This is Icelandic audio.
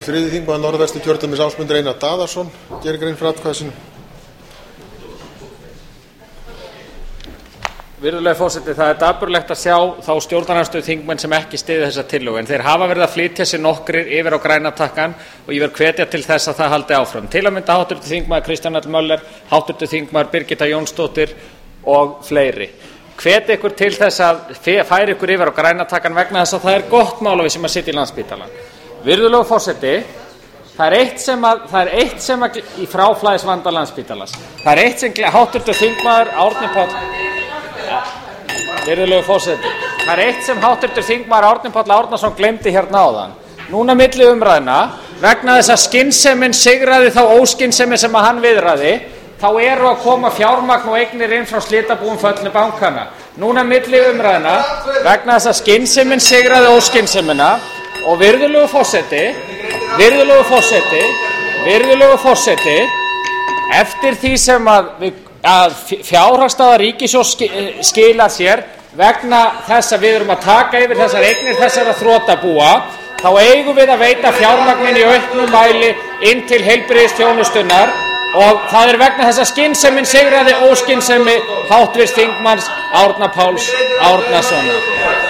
Þriðji þingmaður Norðvesturkjördæmis Ásmundur Einar Daðason gerir grein fyrir atkvæði sínu. Virðulegi forseti, það er dapurlegt að sjá þá stjórnarandstöðuþingmenn sem ekki styðja þessa tillögu, en þeir hafa verið að flytja sig nokkrir yfir á græna takkann og ég verð hvetja til þess að það haldi áfram. Til að mynda hv. þingmaður Kristján L. Möller, hv. þingmaður Birgitta Jónsdóttir og fleiri. Hvet ykkur til þess að færa ykkur yfir á græna takkann vegna þess að það er gott mál að við sem að sitja í Landspítalann. Virðulegi forseti, það er eitt sem í fráflæðisvanda Landspítalans. Það er eitt sem hv. þingmaður Árni Páll Virðulegi forseti, það er eitt sem hv. þingmaður Árni Páll Árnason gleymdi hérna áðan. Núna milli umræðna, vegna þess að skynsemin sigraði þá óskynsemi sem að hann viðraði, þá eru að koma fjármagn og eignir inn frá slitabúum föllnu bankana. Núna milli umræðna, vegna þess að skynsemin sigraði óskynsemina og virðulegi forseti, eftir því sem að fjárhagsstaða ríkissjóðs skilar sér vegna þess að við erum að taka yfir þessar eignir þessara þrotabúa, þá eigum við að veita fjármagn í auknum mæli inn til heilbrigðisþjónustunnar og það er vegna þess að skynsemin sigraði óskynsemi hv. þingmanns Árna Páls Árnasonar.